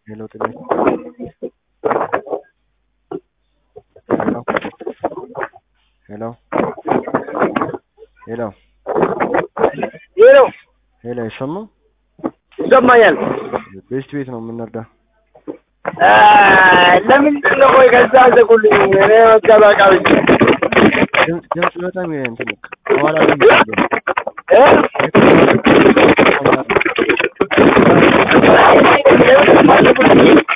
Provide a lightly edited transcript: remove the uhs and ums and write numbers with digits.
Hello, Tine. Hello. Hello. Hello. Hello. Hello, ይሰማል? ይሰማኛል። ቤስት ቤት ነው የምንረዳ። ለምንድን ነው ቆይ ከዛ አዘጉልኝ? እኔ መቀበቃ ብቻ ድምፅ በጣም እንትን ከኋላ ላይ ይሰማል። እ